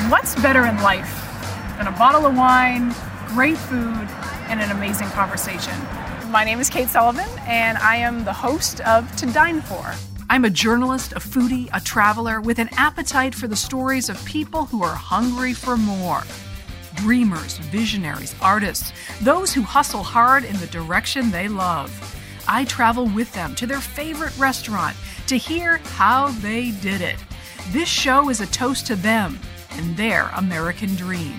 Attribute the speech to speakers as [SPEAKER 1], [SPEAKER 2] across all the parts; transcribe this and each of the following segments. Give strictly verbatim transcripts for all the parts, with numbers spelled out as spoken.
[SPEAKER 1] What's better in life than a bottle of wine, great food, and an amazing conversation? My name is Kate Sullivan, and I am the host of To Dine For. I'm a journalist, a foodie, a traveler with an appetite for the stories of people who are hungry for more. Dreamers, visionaries, artists, those who hustle hard in the direction they love. I travel with them to their favorite restaurant to hear how they did it. This show is a toast to them and their American dream.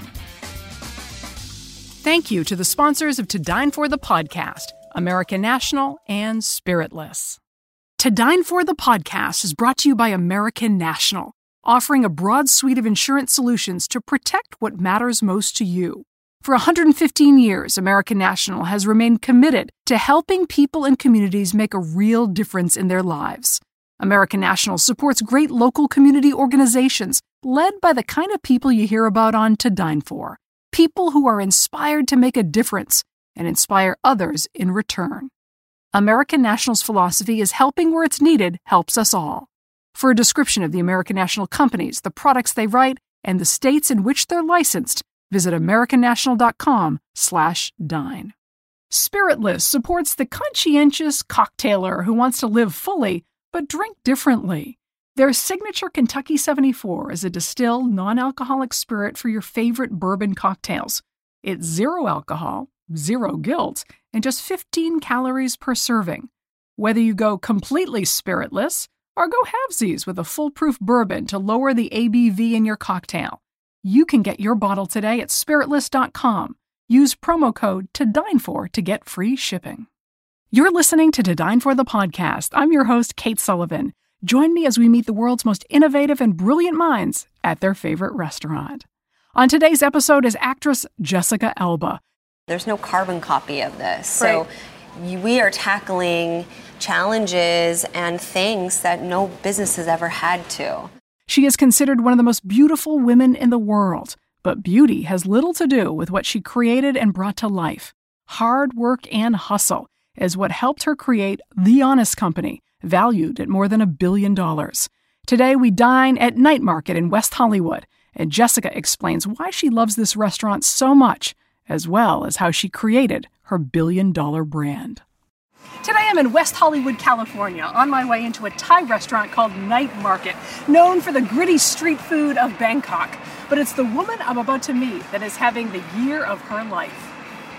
[SPEAKER 1] Thank you to the sponsors of To Dine For the podcast, American National and Spiritless. To Dine For the podcast is brought to you by American National, offering a broad suite of insurance solutions to protect what matters most to you. For one hundred fifteen years, American National has remained committed to helping people and communities make a real difference in their lives. American National supports great local community organizations led by the kind of people you hear about on To Dine For. People who are inspired to make a difference and inspire others in return. American National's philosophy is helping where it's needed helps us all. For a description of the American National companies, the products they write, and the states in which they're licensed, visit americannational.com slash dine. Spiritless supports the conscientious cocktailer who wants to live fully but drink differently. Their signature Kentucky seventy-four is a distilled, non-alcoholic spirit for your favorite bourbon cocktails. It's zero alcohol, zero guilt, and just fifteen calories per serving. Whether you go completely spiritless or go halvesies with a foolproof bourbon to lower the A B V in your cocktail, you can get your bottle today at spiritless dot com. Use promo code To Dine For to get free shipping. You're listening to To Dine For the podcast. I'm your host, Kate Sullivan. Join me as we meet the world's most innovative and brilliant minds at their favorite restaurant. On today's episode is actress Jessica Alba.
[SPEAKER 2] There's no carbon copy of this.
[SPEAKER 1] Right.
[SPEAKER 2] So we are tackling challenges and things that no business has ever had to.
[SPEAKER 1] She is considered one of the most beautiful women in the world, but beauty has little to do with what she created and brought to life. Hard work and hustle is what helped her create The Honest Company, valued at more than a billion dollars. Today we dine at Night Market in West Hollywood, and Jessica explains why she loves this restaurant so much, as well as how she created her billion-dollar brand. Today I'm in West Hollywood, California, on my way into a Thai restaurant called Night Market, known for the gritty street food of Bangkok. But it's the woman I'm about to meet that is having the year of her life.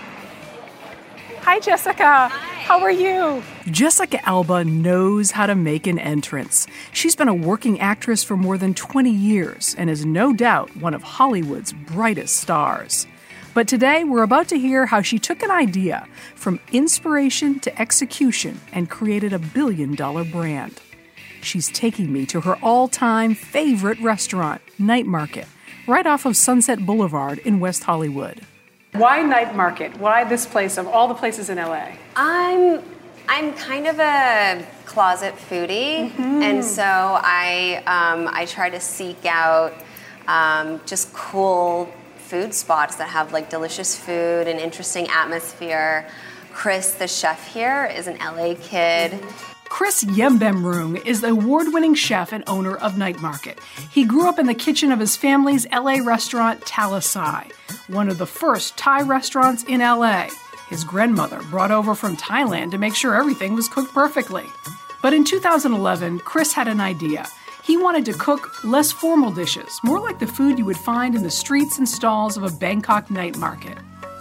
[SPEAKER 1] Hi, Jessica.
[SPEAKER 2] Hi.
[SPEAKER 1] How are you? Jessica Alba knows how to make an entrance. She's been a working actress for more than twenty years and is no doubt one of Hollywood's brightest stars. But today we're about to hear how she took an idea from inspiration to execution and created a billion-dollar brand. She's taking me to her all-time favorite restaurant, Night Market, right off of Sunset Boulevard in West Hollywood. Why Night Market? Why this place of all the places in L A?
[SPEAKER 2] I'm I'm kind of a closet foodie, mm-hmm. and so I um, I try to seek out um, just cool food spots that have like delicious food and interesting atmosphere. Chris, the chef here, is an L A kid.
[SPEAKER 1] Chris Yembemrung is the award-winning chef and owner of Night Market. He grew up in the kitchen of his family's L A restaurant, Talisai, one of the first Thai restaurants in L A. His grandmother brought over from Thailand to make sure everything was cooked perfectly. But in two thousand eleven, Chris had an idea. He wanted to cook less formal dishes, more like the food you would find in the streets and stalls of a Bangkok night market.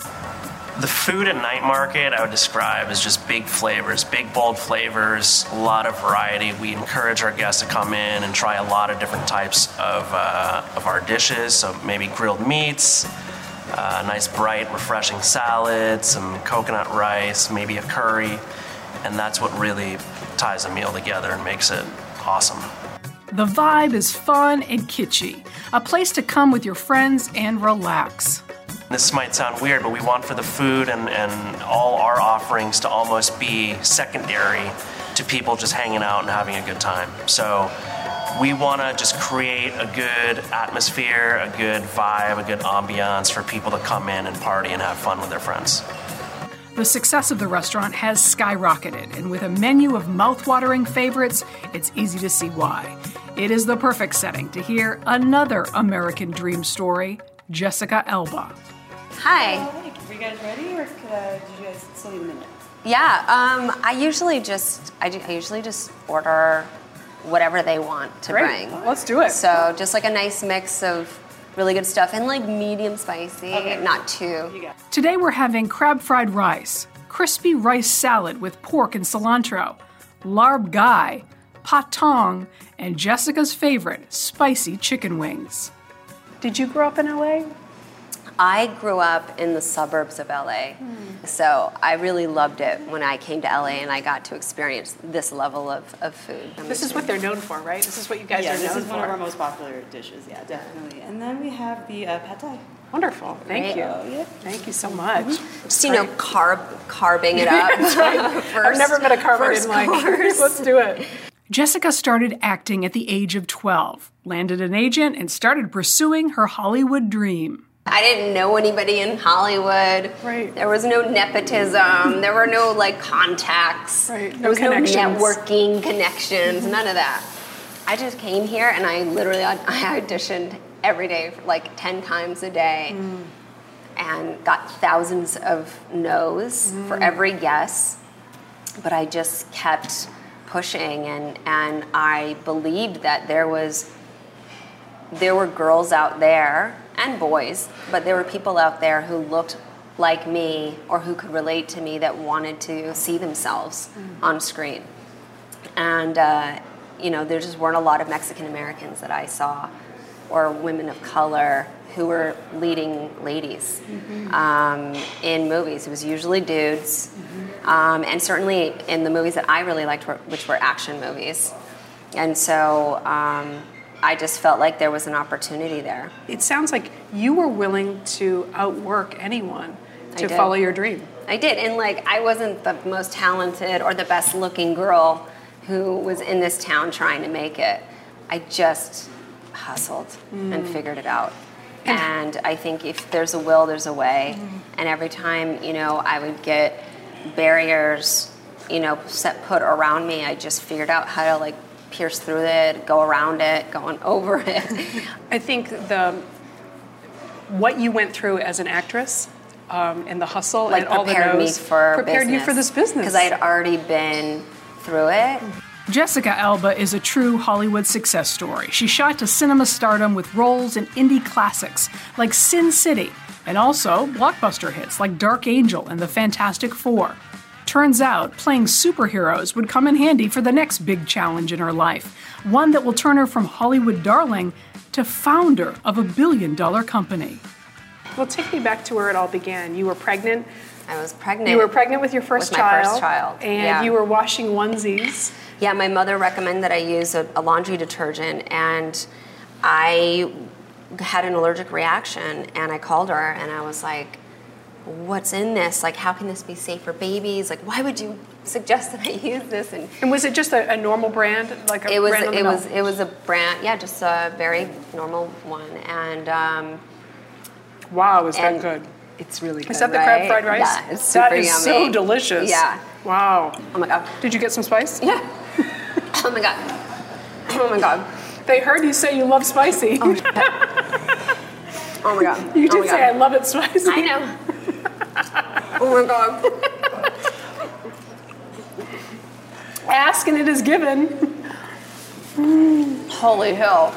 [SPEAKER 3] The food at Night Market I would describe as just big flavors, big bold flavors, a lot of variety. We encourage our guests to come in and try a lot of different types of uh, of our dishes, so maybe grilled meats, uh, nice bright refreshing salad, some coconut rice, maybe a curry, and that's what really ties a meal together and makes it awesome.
[SPEAKER 1] The vibe is fun and kitschy, a place to come with your friends and relax.
[SPEAKER 3] This might sound weird, but we want for the food and, and all our offerings to almost be secondary to people just hanging out and having a good time. So we want to just create a good atmosphere, a good vibe, a good ambiance for people to come in and party and have fun with their friends.
[SPEAKER 1] The success of the restaurant has skyrocketed, and with a menu of mouth-watering favorites, it's easy to see why. It is the perfect setting to hear another American dream story, Jessica Alba.
[SPEAKER 2] Hi.
[SPEAKER 4] Were you guys ready, or could, uh, did you guys still need a minute?
[SPEAKER 2] Yeah, um, I usually just I, do, I usually just order whatever they want to
[SPEAKER 1] Great.
[SPEAKER 2] bring.
[SPEAKER 1] Let's do it.
[SPEAKER 2] So just like a nice mix of really good stuff and like medium spicy,
[SPEAKER 4] Okay.
[SPEAKER 2] not too.
[SPEAKER 4] You got it.
[SPEAKER 1] Today we're having crab fried rice, crispy rice salad with pork and cilantro, larb gai, patong, and Jessica's favorite, spicy chicken wings. Did you grow up in L A?
[SPEAKER 2] I grew up in the suburbs of L A, mm. so I really loved it when I came to L A and I got to experience this level of, of food.
[SPEAKER 1] This is what they're known for, right? This is what you guys
[SPEAKER 4] Yeah,
[SPEAKER 1] are
[SPEAKER 4] this
[SPEAKER 1] known
[SPEAKER 4] is
[SPEAKER 1] for.
[SPEAKER 4] one of our most popular dishes. Yeah, definitely. And then we have the uh, pad thai.
[SPEAKER 1] Wonderful. Thank
[SPEAKER 2] Great.
[SPEAKER 1] you.
[SPEAKER 4] Oh, yeah.
[SPEAKER 1] Thank you so much.
[SPEAKER 2] Just, you know, carb, carbing it up.
[SPEAKER 1] I've
[SPEAKER 2] First-
[SPEAKER 1] never been a carver
[SPEAKER 2] first
[SPEAKER 1] in like,
[SPEAKER 2] course.
[SPEAKER 1] let's do it. Jessica started acting at the age of twelve, landed an agent, and started pursuing her Hollywood dream.
[SPEAKER 2] I didn't know anybody in Hollywood.
[SPEAKER 1] Right.
[SPEAKER 2] There was no nepotism. There were no like contacts.
[SPEAKER 1] Right. No
[SPEAKER 2] There was
[SPEAKER 1] connections.
[SPEAKER 2] no networking connections. None of that. I just came here and I literally I auditioned every day, like ten times a day, mm. and got thousands of no's mm. for every yes. But I just kept pushing, and and I believed that there was there were girls out there and boys, but there were people out there who looked like me or who could relate to me that wanted to see themselves mm. on screen. And uh, you know, there just weren't a lot of Mexican Americans that I saw, or women of color who were leading ladies mm-hmm. um, in movies. It was usually dudes, mm-hmm. um, and certainly in the movies that I really liked, were, which were action movies. And so um, I just felt like there was an opportunity there.
[SPEAKER 1] It sounds like you were willing to outwork anyone to
[SPEAKER 2] I did.
[SPEAKER 1] follow your dream.
[SPEAKER 2] I did, and like I wasn't the most talented or the best looking girl who was in this town trying to make it. I just hustled mm. and figured it out. And I think if there's a will, there's a way. Mm. And every time, you know, I would get barriers, you know, set put around me, I just figured out how to like pierce through it, go around it, going over it.
[SPEAKER 1] I think the what you went through as an actress um, and the hustle
[SPEAKER 2] like
[SPEAKER 1] and all the
[SPEAKER 2] prepared me
[SPEAKER 1] no's
[SPEAKER 2] for
[SPEAKER 1] prepared
[SPEAKER 2] business.
[SPEAKER 1] you for this business.
[SPEAKER 2] Because I had already been through it.
[SPEAKER 1] Jessica Alba is a true Hollywood success story. She shot to cinema stardom with roles in indie classics like Sin City, and also blockbuster hits like Dark Angel and The Fantastic Four. Turns out, playing superheroes would come in handy for the next big challenge in her life, one that will turn her from Hollywood darling to founder of a billion-dollar company. Well, take me back to where it all began. You were pregnant.
[SPEAKER 2] I was pregnant.
[SPEAKER 1] You were pregnant with your first
[SPEAKER 2] with my
[SPEAKER 1] child.
[SPEAKER 2] first child.
[SPEAKER 1] And
[SPEAKER 2] yeah.
[SPEAKER 1] you were washing onesies.
[SPEAKER 2] Yeah, my mother recommended that I use a, a laundry detergent, and I had an allergic reaction, and I called her, and I was like, what's in this? Like, how can this be safe for babies? Like, why would you suggest that I use this? And,
[SPEAKER 1] and was it just a, a normal brand? Like a
[SPEAKER 2] it was,
[SPEAKER 1] brand on the
[SPEAKER 2] it
[SPEAKER 1] mill?
[SPEAKER 2] was, it was a brand, yeah, just a very normal one. And um,
[SPEAKER 1] wow, is
[SPEAKER 2] and
[SPEAKER 1] that good?
[SPEAKER 2] It's really good.
[SPEAKER 1] Is that the
[SPEAKER 2] right?
[SPEAKER 1] crab fried rice?
[SPEAKER 2] Yeah, it's super
[SPEAKER 1] That is
[SPEAKER 2] yummy.
[SPEAKER 1] so delicious.
[SPEAKER 2] Yeah.
[SPEAKER 1] Wow.
[SPEAKER 2] Oh my god.
[SPEAKER 1] Did you get some spice?
[SPEAKER 2] Yeah. Oh my god. Oh my god.
[SPEAKER 1] They heard you say you love spicy.
[SPEAKER 2] Oh, oh my god.
[SPEAKER 1] You did
[SPEAKER 2] oh my
[SPEAKER 1] say
[SPEAKER 2] god.
[SPEAKER 1] I love it spicy.
[SPEAKER 2] I know. Oh my god.
[SPEAKER 1] Ask and it is given.
[SPEAKER 2] Mm. Holy hell.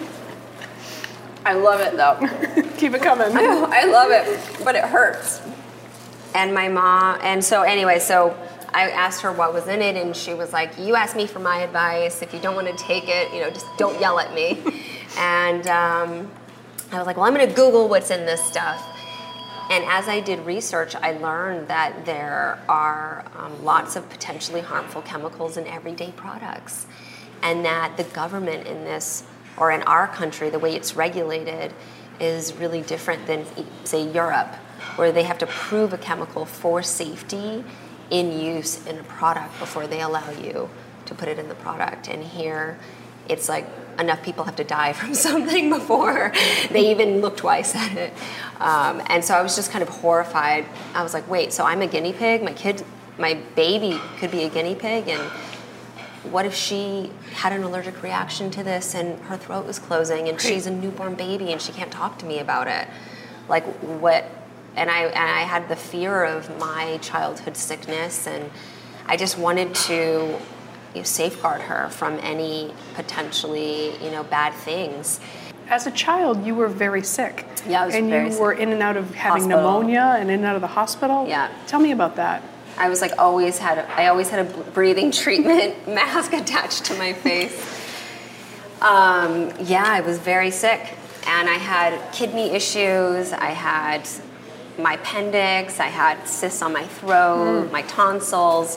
[SPEAKER 2] I love it though.
[SPEAKER 1] Keep it coming.
[SPEAKER 2] I, I love it, but it hurts. And my mom, and so anyway, so I asked her what was in it, and she was like, you asked me for my advice. If you don't want to take it, you know, just don't yell at me. And um, I was like, well, I'm going to Google what's in this stuff. And as I did research, I learned that there are um, lots of potentially harmful chemicals in everyday products, and that the government in this, or in our country, the way it's regulated is really different than, say, Europe, where they have to prove a chemical for safety in use in a product before they allow you to put it in the product. And here, it's like enough people have to die from something before they even look twice at it. Um, and so I was just kind of horrified. I was like, wait, so I'm a guinea pig? My kid, my baby could be a guinea pig? And what if she had an allergic reaction to this and her throat was closing and she's a newborn baby and she can't talk to me about it? Like what, and I, and I had the fear of my childhood sickness, and I just wanted to you know, safeguard her from any potentially, you know, bad things.
[SPEAKER 1] As a child, you were very sick.
[SPEAKER 2] Yeah, I was
[SPEAKER 1] and
[SPEAKER 2] very
[SPEAKER 1] you
[SPEAKER 2] sick.
[SPEAKER 1] were in and out of having
[SPEAKER 2] Hospital.
[SPEAKER 1] pneumonia and in and out of the hospital.
[SPEAKER 2] Yeah.
[SPEAKER 1] Tell me about that.
[SPEAKER 2] I was like always had, a, I always had a breathing treatment mask attached to my face. Um, yeah, I was very sick. And I had kidney issues, I had my appendix, I had cysts on my throat, mm. my tonsils.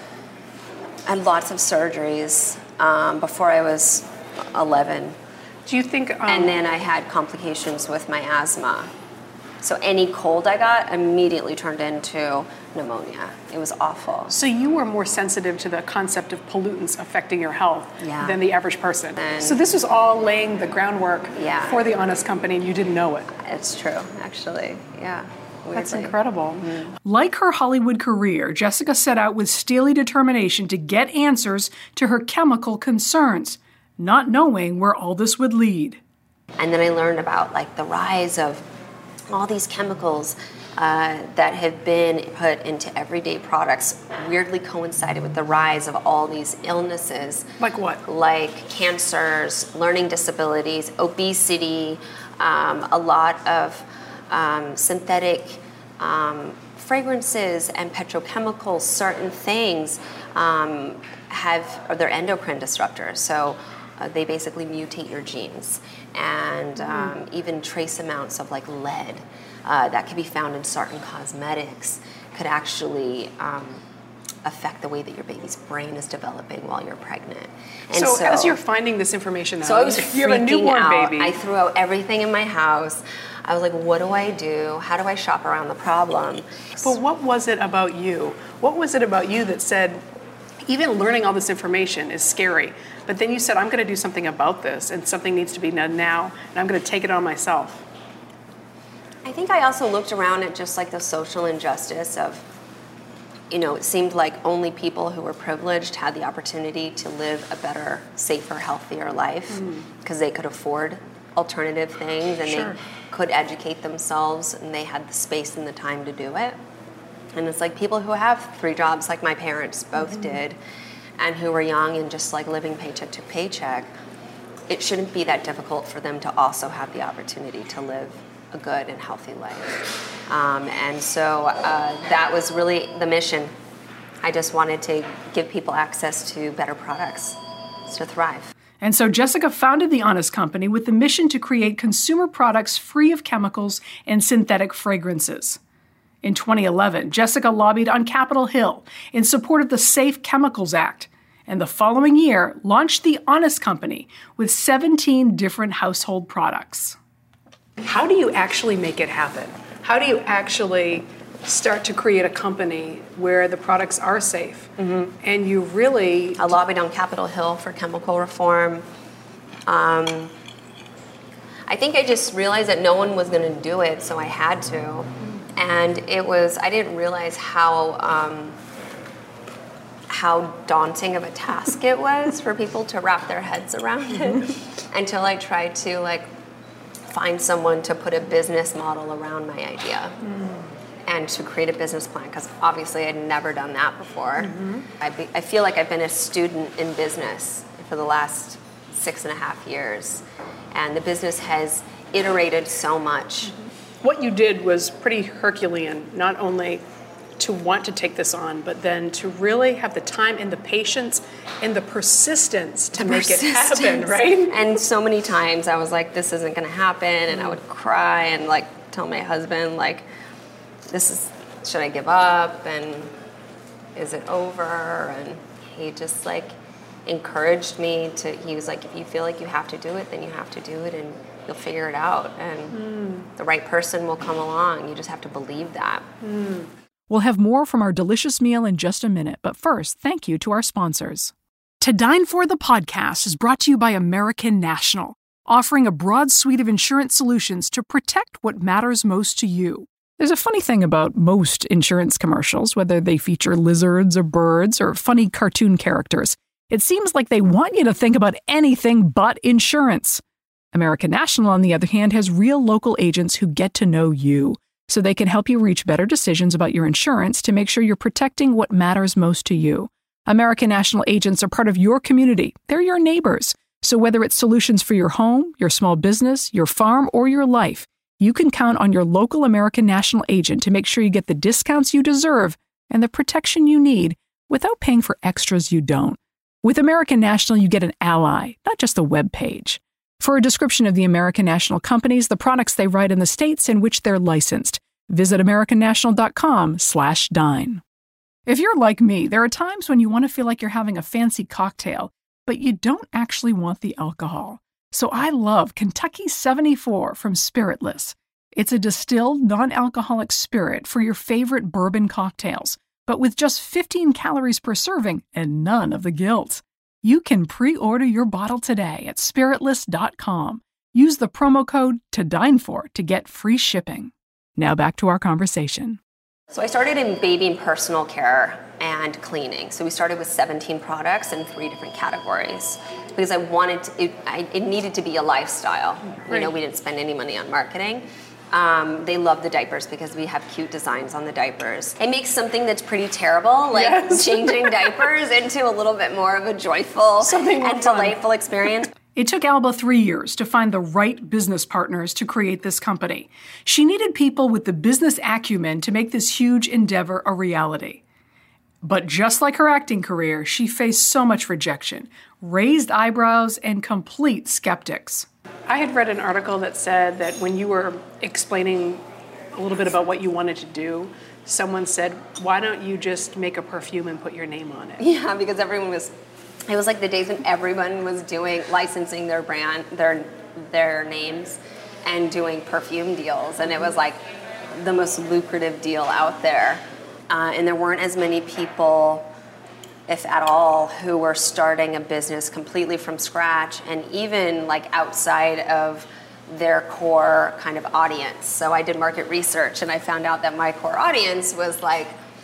[SPEAKER 2] I had lots of surgeries um, before I was eleven.
[SPEAKER 1] Do you think... Um,
[SPEAKER 2] and then I had complications with my asthma. So any cold I got immediately turned into pneumonia. It was awful.
[SPEAKER 1] So you were more sensitive to the concept of pollutants affecting your health
[SPEAKER 2] yeah.
[SPEAKER 1] than the average person.
[SPEAKER 2] And
[SPEAKER 1] so this was all laying the groundwork
[SPEAKER 2] yeah.
[SPEAKER 1] for the Honest Company, and you didn't know it.
[SPEAKER 2] It's true, actually. Yeah. Weirdly.
[SPEAKER 1] That's incredible.
[SPEAKER 2] Mm-hmm.
[SPEAKER 1] Like her Hollywood career, Jessica set out with steely determination to get answers to her chemical concerns, not knowing where all this would lead.
[SPEAKER 2] And then I learned about like the rise of all these chemicals uh, that have been put into everyday products weirdly coincided with the rise of all these illnesses.
[SPEAKER 1] Like what?
[SPEAKER 2] Like cancers, learning disabilities, obesity, um, a lot of um, synthetic um, fragrances and petrochemicals, certain things um, have, or they're endocrine disruptors. So uh, they basically mutate your genes. And um, even trace amounts of like lead uh, that can be found in certain cosmetics could actually um, affect the way that your baby's brain is developing while you're pregnant. And
[SPEAKER 1] so,
[SPEAKER 2] so
[SPEAKER 1] as you're finding this information out,
[SPEAKER 2] so I was
[SPEAKER 1] you have a newborn
[SPEAKER 2] out.
[SPEAKER 1] baby.
[SPEAKER 2] I threw out everything in my house. I was like, what do I do? How do I shop around the problem?
[SPEAKER 1] But what was it about you? What was it about you that said, even learning all this information is scary, but then you said, I'm going to do something about this, and something needs to be done now, and I'm going to take it on myself?
[SPEAKER 2] I think I also looked around at just like the social injustice of, you know, it seemed like only people who were privileged had the opportunity to live a better, safer, healthier life because mm. they could afford alternative things and
[SPEAKER 1] sure.
[SPEAKER 2] they could educate themselves and they had the space and the time to do it. And it's like people who have three jobs like my parents both mm-hmm. did and who were young and just like living paycheck to paycheck, it shouldn't be that difficult for them to also have the opportunity to live a good and healthy life. Um, and so uh, that was really the mission. I just wanted to give people access to better products to thrive.
[SPEAKER 1] And so Jessica founded the Honest Company with the mission to create consumer products free of chemicals and synthetic fragrances. In twenty eleven, Jessica lobbied on Capitol Hill in support of the Safe Chemicals Act, and the following year launched the Honest Company with seventeen different household products. How do you actually make it happen? How do you actually start to create a company where the products are safe? Mm-hmm. And you really...
[SPEAKER 2] I lobbied on Capitol Hill for chemical reform. Um, I think I just realized that no one was going to do it, so I had to. And it was, I didn't realize how um, how daunting of a task it was for people to wrap their heads around it until I tried to like find someone to put a business model around my idea mm. and to create a business plan, because obviously I'd never done that before. Mm-hmm. I, be, I feel like I've been a student in business for the last six and a half years, and the business has iterated so much.
[SPEAKER 1] Mm-hmm. What you did was pretty Herculean, not only to want to take this on, but then to really have the time and the patience and the persistence to
[SPEAKER 2] the
[SPEAKER 1] make
[SPEAKER 2] persistence.
[SPEAKER 1] it happen, right?
[SPEAKER 2] And so many times I was like, this isn't going to happen, and I would cry and like tell my husband, like, this is, should I give up, and is it over? And he just like encouraged me to, he was like, if you feel like you have to do it, then you have to do it, and you'll figure it out, and mm. the right person will come along. You just have to believe that.
[SPEAKER 1] Mm.
[SPEAKER 5] We'll have more from our delicious meal in just a minute, but first, thank you to our sponsors.
[SPEAKER 1] To Dine For the podcast is brought to you by American National, offering a broad suite of insurance solutions to protect what matters most to you. There's a funny thing about most insurance commercials, whether they feature lizards or birds or funny cartoon characters. It seems like they want you to think about anything but insurance. American National, on the other hand, has real local agents who get to know you, so they can help you reach better decisions about your insurance to make sure you're protecting what matters most to you. American National agents are part of your community. They're your neighbors. So whether it's solutions for your home, your small business, your farm, or your life, you can count on your local American National agent to make sure you get the discounts you deserve and the protection you need without paying for extras you don't. With American National, you get an ally, not just a web page. For a description of the American National companies, the products they write, in the states in which they're licensed, visit americannational.com slash dine. If you're like me, there are times when you want to feel like you're having a fancy cocktail, but you don't actually want the alcohol. So I love Kentucky seventy-four from Spiritless. It's a distilled, non-alcoholic spirit for your favorite bourbon cocktails, but with just fifteen calories per serving and none of the guilt. You can pre-order your bottle today at spiritless dot com. Use the promo code to dine for to get free shipping. Now back to our conversation.
[SPEAKER 2] So I started in baby and personal care and cleaning. So we started with seventeen products in three different categories because I wanted to, it, I, it needed to be a lifestyle. Right. You know, we didn't spend any money on marketing. Um, they love the diapers because we have cute designs on the diapers. It makes something that's pretty terrible, like yes. changing diapers, into a little bit more of a joyful something and delightful experience.
[SPEAKER 1] It took Alba three years to find the right business partners to create this company. She needed people with the business acumen to make this huge endeavor a reality. But just like her acting career, she faced so much rejection, raised eyebrows, and complete skeptics.
[SPEAKER 6] I had read an article that said that when you were explaining a little bit about what you wanted to do, someone said, why don't you just make a perfume and put your name on it?
[SPEAKER 2] Yeah, because everyone was, it was like the days when everyone was doing, licensing their brand, their their names, and doing perfume deals. And it was like the most lucrative deal out there. Uh, and there weren't as many people, if at all, who were starting a business completely from scratch and even like outside of their core kind of audience. So I did market research and I found out that my core audience was like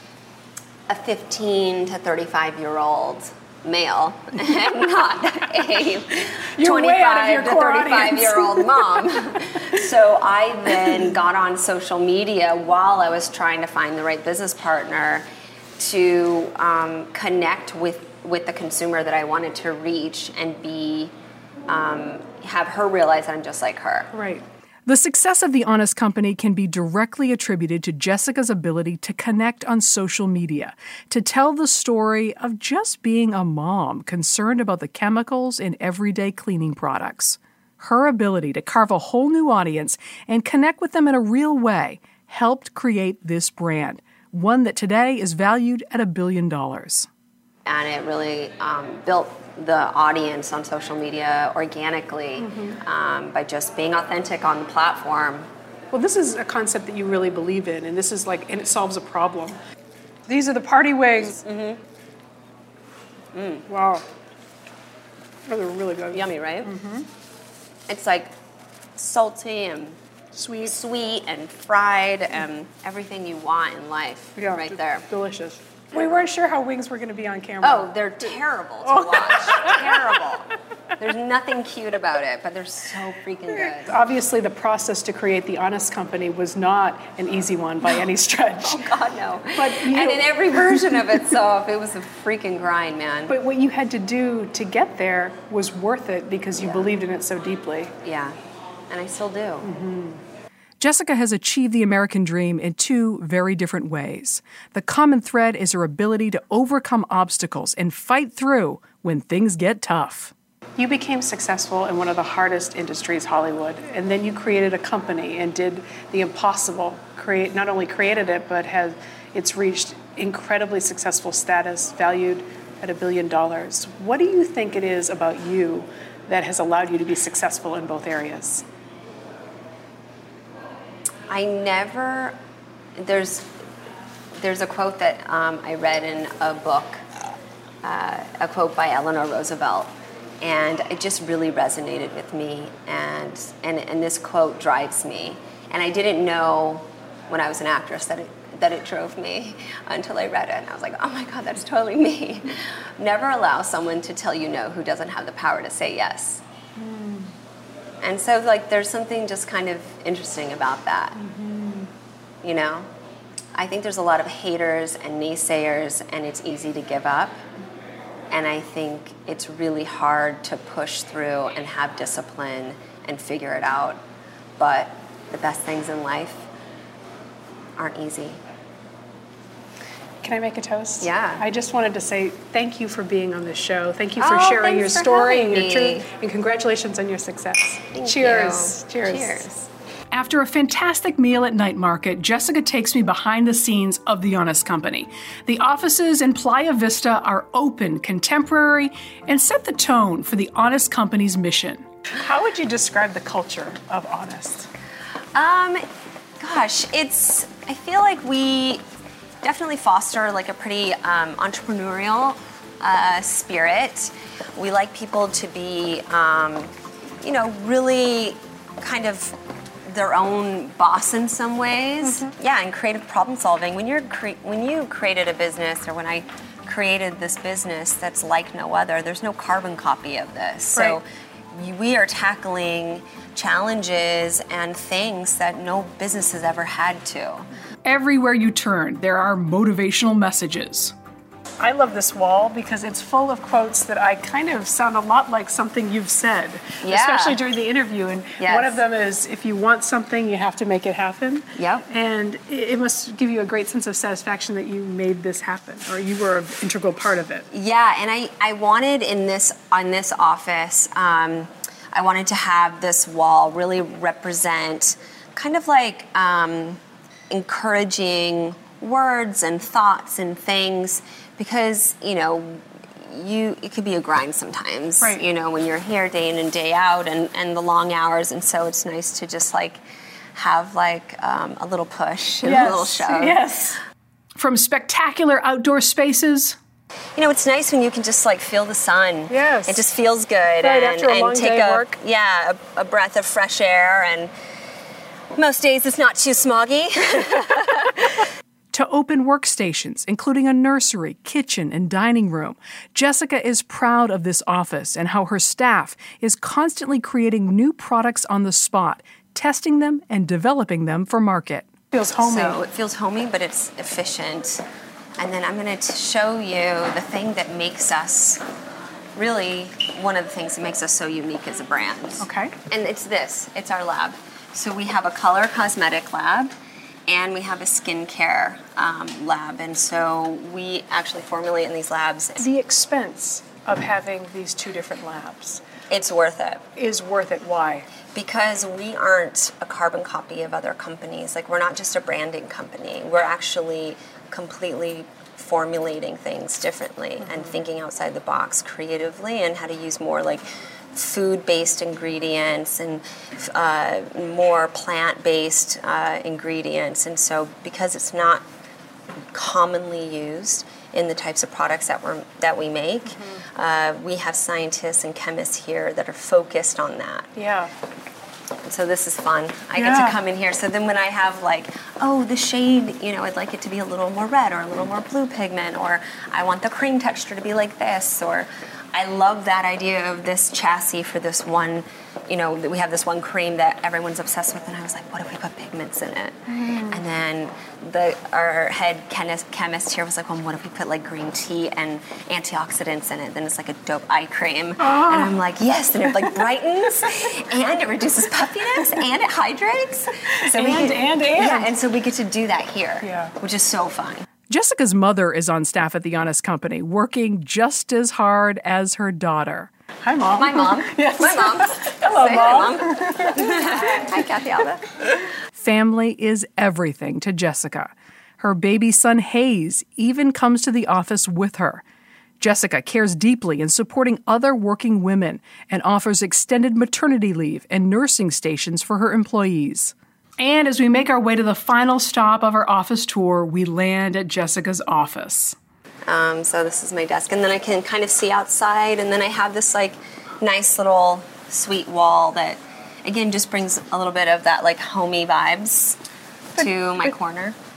[SPEAKER 2] a fifteen to thirty-five year old male and not a twenty-five to thirty-five year old mom. So I then got on social media while I was trying to find the right business partner to um, connect with, with the consumer that I wanted to reach and be um, have her realize that I'm just like her.
[SPEAKER 1] Right. The success of The Honest Company can be directly attributed to Jessica's ability to connect on social media, to tell the story of just being a mom concerned about the chemicals in everyday cleaning products. Her ability to carve a whole new audience and connect with them in a real way helped create this brand, one that today is valued at a billion dollars.
[SPEAKER 2] And it really um, built the audience on social media organically mm-hmm. um, by just being authentic on the platform.
[SPEAKER 6] Well, this is a concept that you really believe in, and this is like, and it solves a problem. These are the party wings. Mm-hmm. Mm. Wow. Oh, they're really good.
[SPEAKER 2] Yummy, right?
[SPEAKER 6] Mm-hmm.
[SPEAKER 2] It's like salty and
[SPEAKER 6] sweet,
[SPEAKER 2] sweet and fried and everything you want in life.
[SPEAKER 6] Yeah,
[SPEAKER 2] right there.
[SPEAKER 6] Delicious. We weren't sure how wings were going to be on camera.
[SPEAKER 2] Oh, they're terrible to oh. watch. Terrible. There's nothing cute about it, but they're so freaking good.
[SPEAKER 6] Obviously, the process to create The Honest Company was not an easy one by any stretch.
[SPEAKER 2] Oh, God, no.
[SPEAKER 6] But you,
[SPEAKER 2] and in every version of itself, it was a freaking grind, man.
[SPEAKER 6] But what you had to do to get there was worth it because you yeah. believed in it so deeply.
[SPEAKER 2] Yeah, and I still do.
[SPEAKER 6] Mm-hmm.
[SPEAKER 1] Jessica has achieved the American dream in two very different ways. The common thread is her ability to overcome obstacles and fight through when things get tough.
[SPEAKER 6] You became successful in one of the hardest industries, Hollywood, and then you created a company and did the impossible. Create not only created it, but has it's reached incredibly successful status, valued at a billion dollars. What do you think it is about you that has allowed you to be successful in both areas?
[SPEAKER 2] I never, there's there's a quote that um, I read in a book, uh, a quote by Eleanor Roosevelt, and it just really resonated with me, and, and, and this quote drives me. And I didn't know when I was an actress that it, that it drove me until I read it, and I was like, oh my God, that's totally me. Never allow someone to tell you no who doesn't have the power to say yes. Mm. And so, like, there's something just kind of interesting about that. Mm-hmm. You know? I think there's a lot of haters and naysayers, and it's easy to give up. And I think it's really hard to push through and have discipline and figure it out. But the best things in life aren't easy.
[SPEAKER 6] Can I make a toast?
[SPEAKER 2] Yeah.
[SPEAKER 6] I just wanted to say thank you for being on this show. Thank you for
[SPEAKER 2] oh,
[SPEAKER 6] sharing your
[SPEAKER 2] for
[SPEAKER 6] story and your
[SPEAKER 2] me.
[SPEAKER 6] truth. And congratulations on your success.
[SPEAKER 2] Thank
[SPEAKER 6] Cheers.
[SPEAKER 2] You.
[SPEAKER 6] Cheers.
[SPEAKER 2] Cheers.
[SPEAKER 1] After a fantastic meal at Night Market, Jessica takes me behind the scenes of The Honest Company. The offices in Playa Vista are open, contemporary, and set the tone for The Honest Company's mission.
[SPEAKER 6] How would you describe the culture of Honest?
[SPEAKER 2] Um, gosh, it's, I feel like we definitely foster like a pretty um, entrepreneurial uh, spirit. We like people to be, um, you know, really kind of their own boss in some ways. Mm-hmm. Yeah, and creative problem solving. When you're cre- when you created a business, or when I created this business that's like no other, there's no carbon copy of this.
[SPEAKER 6] Right.
[SPEAKER 2] So we are tackling challenges and things that no business has ever had to.
[SPEAKER 1] Everywhere you turn, there are motivational messages.
[SPEAKER 6] I love this wall because it's full of quotes that I kind of sound a lot like something you've said,
[SPEAKER 2] yeah.
[SPEAKER 6] especially during the interview. And
[SPEAKER 2] yes.
[SPEAKER 6] one of them is, if you want something, you have to make it happen.
[SPEAKER 2] Yep.
[SPEAKER 6] And it must give you a great sense of satisfaction that you made this happen, or you were an integral part of it.
[SPEAKER 2] Yeah, and I, I wanted in this, on this office, um, I wanted to have this wall really represent kind of like um, encouraging words and thoughts and things, because, you know, you it could be a grind sometimes,
[SPEAKER 6] right.
[SPEAKER 2] you know, when you're here day in and day out, and, and the long hours, and so it's nice to just like have like um, a little push and
[SPEAKER 6] yes.
[SPEAKER 2] a little shove.
[SPEAKER 6] Yes.
[SPEAKER 1] From spectacular outdoor spaces,
[SPEAKER 2] you know, it's nice when you can just like feel the sun.
[SPEAKER 6] Yes.
[SPEAKER 2] It just feels good.
[SPEAKER 6] Right,
[SPEAKER 2] and,
[SPEAKER 6] after a
[SPEAKER 2] and
[SPEAKER 6] long
[SPEAKER 2] take
[SPEAKER 6] day
[SPEAKER 2] a,
[SPEAKER 6] of work.
[SPEAKER 2] Yeah, a, a breath of fresh air, and most days it's not too smoggy.
[SPEAKER 1] to open workstations, including a nursery, kitchen, and dining room. Jessica is proud of this office and how her staff is constantly creating new products on the spot, testing them and developing them for market.
[SPEAKER 6] Feels homey.
[SPEAKER 2] So it feels homey, but it's efficient. And then I'm going to show you the thing that makes us, really, one of the things that makes us so unique as a brand.
[SPEAKER 6] Okay.
[SPEAKER 2] And it's this. It's our lab. So we have a color cosmetic lab, and we have a skincare um, lab. And so we actually formulate in these labs.
[SPEAKER 6] The expense of having these two different labs
[SPEAKER 2] It's worth it.
[SPEAKER 6] is worth it. Why?
[SPEAKER 2] Because we aren't a carbon copy of other companies. Like, we're not just a branding company. We're actually completely formulating things differently mm-hmm. and thinking outside the box creatively, and how to use more like food-based ingredients and uh, more plant-based uh, ingredients. And so because it's not commonly used in the types of products that we're that we make, mm-hmm. uh, we have scientists and chemists here that are focused on that.
[SPEAKER 6] Yeah.
[SPEAKER 2] And so this is fun. I
[SPEAKER 6] yeah.
[SPEAKER 2] get to come in here. So then when I have like, oh, the shade, you know, I'd like it to be a little more red or a little more blue pigment, or I want the cream texture to be like this, or I love that idea of this chassis for this one, you know, we have this one cream that everyone's obsessed with, and I was like, what if we put pigments in it? Mm. And then the our head chemist, chemist here was like, well, what if we put like green tea and antioxidants in it? Then it's like a dope eye cream. Oh. And I'm like, yes, and it like brightens, and it reduces puffiness, and it hydrates. So
[SPEAKER 6] and,
[SPEAKER 2] we get,
[SPEAKER 6] and, and.
[SPEAKER 2] Yeah, and so we get to do that here,
[SPEAKER 6] yeah.
[SPEAKER 2] which is so fun.
[SPEAKER 1] Jessica's mother is on staff at The Honest Company, working just as hard as her daughter.
[SPEAKER 6] Hi, Mom.
[SPEAKER 2] My mom.
[SPEAKER 6] Yes.
[SPEAKER 2] My mom.
[SPEAKER 6] Hello,
[SPEAKER 2] Say
[SPEAKER 6] Mom.
[SPEAKER 2] Hi, Mom. Hi, Kathy Alba.
[SPEAKER 1] Family is everything to Jessica. Her baby son, Hayes, even comes to the office with her. Jessica cares deeply in supporting other working women and offers extended maternity leave and nursing stations for her employees. And as we make our way to the final stop of our office tour, we land at Jessica's office.
[SPEAKER 2] Um, so this is my desk, and then I can kind of see outside, and then I have this like nice little sweet wall that, again, just brings a little bit of that like homey vibes
[SPEAKER 6] but,
[SPEAKER 2] to my
[SPEAKER 6] but,
[SPEAKER 2] corner.
[SPEAKER 6] But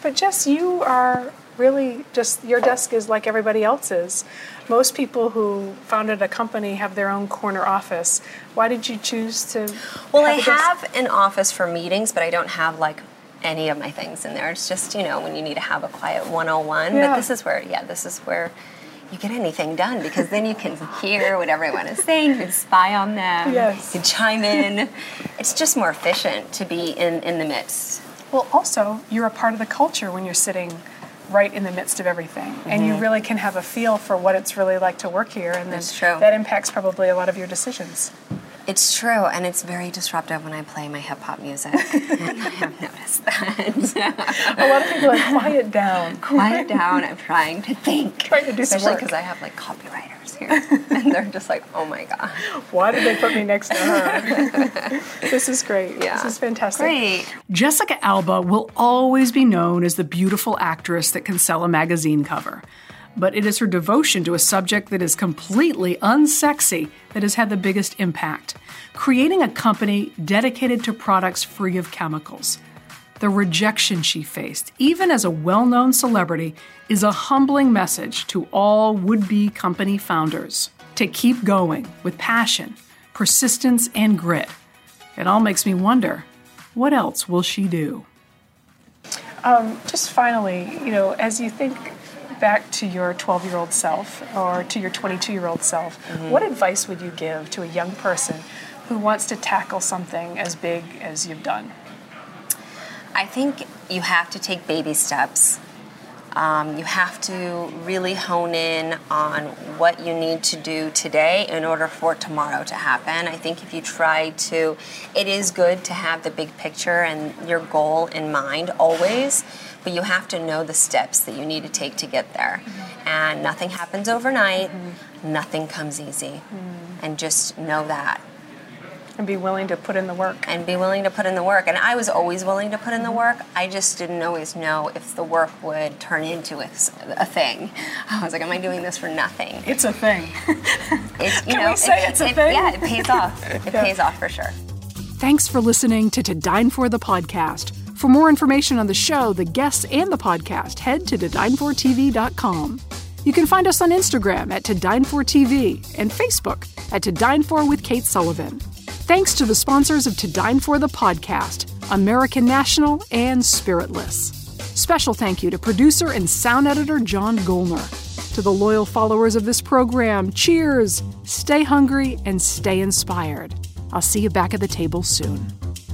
[SPEAKER 6] But Jess, you are really just, your desk is like everybody else's. Most people who founded a company have their own corner office. Why did you choose to?
[SPEAKER 2] Well, I
[SPEAKER 6] have a desk?
[SPEAKER 2] have an office for meetings, but I don't have like any of my things in there. It's just, you know, when you need to have a quiet one oh one.
[SPEAKER 6] Yeah.
[SPEAKER 2] But this is where, yeah, this is where you get anything done, because then you can hear what everyone is saying, you can spy on them,
[SPEAKER 6] Yes.
[SPEAKER 2] you can chime in. It's just more efficient to be in, in the midst.
[SPEAKER 6] Well, also, you're a part of the culture when you're sitting right in the midst of everything. Mm-hmm. And you really can have a feel for what it's really like to work here. And
[SPEAKER 2] That's true.
[SPEAKER 6] That impacts probably a lot of your decisions.
[SPEAKER 2] It's true, and it's very disruptive when I play my hip-hop music. I have noticed that.
[SPEAKER 6] A lot of people are like, quiet down.
[SPEAKER 2] Quiet down, I'm trying to think.
[SPEAKER 6] Trying to do some
[SPEAKER 2] Especially
[SPEAKER 6] work.
[SPEAKER 2] because I have like copywriters here. And they're just like, oh my God.
[SPEAKER 6] Why did they put me next to her? This is great.
[SPEAKER 2] Yeah.
[SPEAKER 6] This is fantastic.
[SPEAKER 2] Great.
[SPEAKER 1] Jessica Alba will always be known as the beautiful actress that can sell a magazine cover. But it is her devotion to a subject that is completely unsexy that has had the biggest impact, creating a company dedicated to products free of chemicals. The rejection she faced, even as a well-known celebrity, is a humbling message to all would-be company founders to keep going with passion, persistence, and grit. It all makes me wonder, what else will she do?
[SPEAKER 6] Um, just finally, you know, as you think back to your twelve-year-old self or to your twenty-two-year-old self, mm-hmm. what advice would you give to a young person who wants to tackle something as big as you've done?
[SPEAKER 2] I think you have to take baby steps. Um, you have to really hone in on what you need to do today in order for tomorrow to happen. I think if you try to, it is good to have the big picture and your goal in mind always, but you have to know the steps that you need to take to get there. Mm-hmm. And nothing happens overnight, mm-hmm. nothing comes easy. Mm-hmm. And just know that.
[SPEAKER 6] And be willing to put in the work.
[SPEAKER 2] And be willing to put in the work. And I was always willing to put in the work. I just didn't always know if the work would turn into a, a thing. I was like, am I doing this for nothing?
[SPEAKER 6] It's a thing.
[SPEAKER 2] It's, you
[SPEAKER 6] Can
[SPEAKER 2] know,
[SPEAKER 6] we say
[SPEAKER 2] it,
[SPEAKER 6] it's a
[SPEAKER 2] it,
[SPEAKER 6] thing?
[SPEAKER 2] Yeah, it pays off. It
[SPEAKER 6] Yeah.
[SPEAKER 2] pays off for sure.
[SPEAKER 1] Thanks for listening to To Dine For the podcast. For more information on the show, the guests, and the podcast, head to to dine for t v dot com. You can find us on Instagram at To Dine For T V and Facebook at To Dine For with Kate Sullivan. Thanks to the sponsors of To Dine For the podcast, American National and Spiritless. Special thank you to producer and sound editor John Golner. To the loyal followers of this program, cheers, stay hungry, and stay inspired. I'll see you back at the table soon.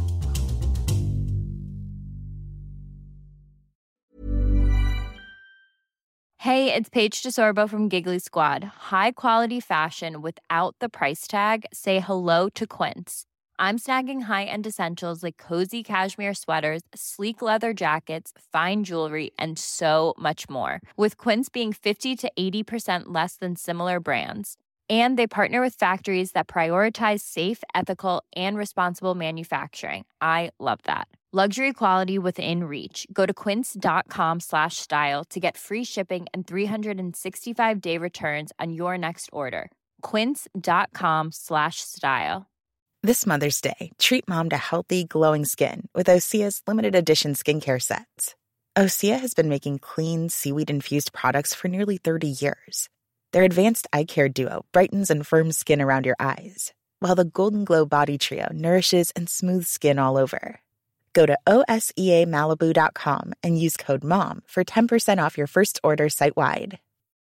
[SPEAKER 7] Hey, it's Paige DeSorbo from Giggly Squad. High quality fashion without the price tag. Say hello to Quince. I'm snagging high-end essentials like cozy cashmere sweaters, sleek leather jackets, fine jewelry, and so much more. With Quince being fifty to eighty percent less than similar brands. And they partner with factories that prioritize safe, ethical, and responsible manufacturing. I love that. Luxury quality within reach. Go to quince.com slash style to get free shipping and three sixty-five day returns on your next order. Quince.com slash style.
[SPEAKER 8] This Mother's Day, treat mom to healthy, glowing skin with Osea's limited edition skincare sets. Osea has been making clean, seaweed-infused products for nearly thirty years. Their advanced eye care duo brightens and firms skin around your eyes, while the Golden Glow Body Trio nourishes and smooths skin all over. Go to O S E A Malibu dot com and use code MOM for ten percent off your first order site-wide.